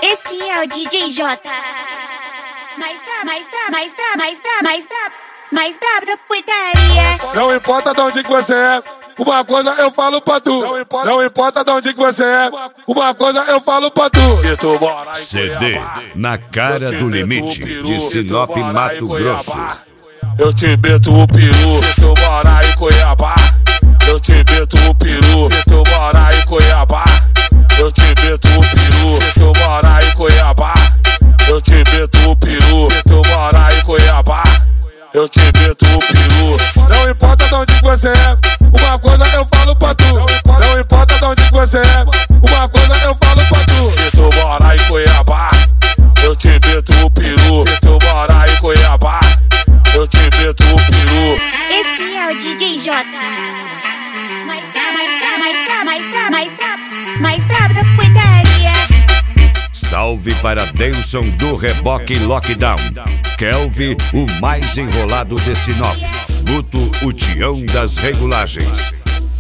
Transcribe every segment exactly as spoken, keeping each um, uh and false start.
Esse é o D J J. Mais pra, mais pra, mais pra, mais pra, mais pra, mais brabo da putaria. Não importa de onde que você é, uma coisa eu falo pra tu. Não importa, não importa de onde que você é, uma coisa eu falo pra tu. Que tu mora em C D Cuiabá, Na Cara do Limite, de Sinop, Mato Grosso. Eu te meto o peru, se tu mora em Cuiabá. Eu te meto o peru, se tu mora em Cuiabá. Eu te meto o peru, se tu mora em Cuiabá. Eu te meto o peru, se tu mora em Cuiabá. Eu te meto o peru. Não importa de onde você é, uma coisa eu falo pra tu. Não importa de onde você é, uma coisa eu falo pra tu. Se tu mora em Cuiabá, eu te meto o peru. Se tu mora em Cuiabá, eu te meto o peru. Esse é o D J J. Mais pra, mais pra, mais pra, mais pra, mais pra, mais brabo da putaria. Salve para Denson do Reboque Lockdown, Kelvin, o mais enrolado de Sinop, Guto, o Tião das regulagens.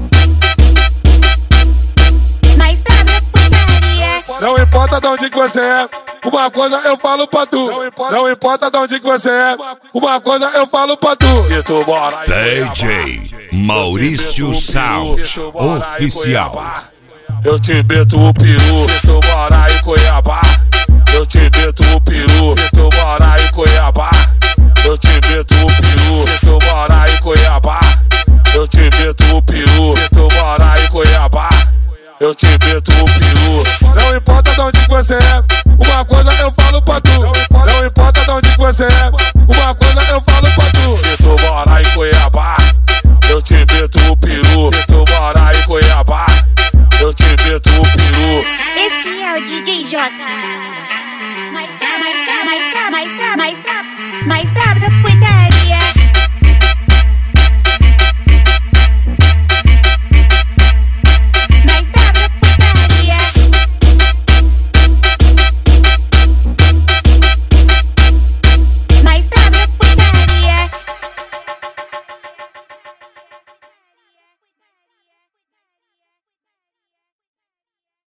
Mais brabo da putaria. Não importa de onde que você é, uma coisa eu falo pra tu. Não importa, não importa de onde que você é, uma coisa eu falo pra tu. Que tu mora em D J Maurício Sound Oficial. Eu te meto o peru, se tu mora em Cuiabá. Eu te meto o peru, se tu mora em Cuiabá. Eu te meto o peru, se tu mora em Cuiabá. Eu te meto o peru, se tu mora em Cuiabá. Eu te meto o peru. Não importa de onde você é, uma coisa eu falo pra tu. Não importa de onde você é, uma coisa eu falo pra tu. Se tu mora em Cuiabá, eu te meto o peru. Se tu mora em Cuiabá, eu te meto o peru. Esse é o D J J. Mais pra, mais pra, mais pra, mais pra, mais pra, mais pra.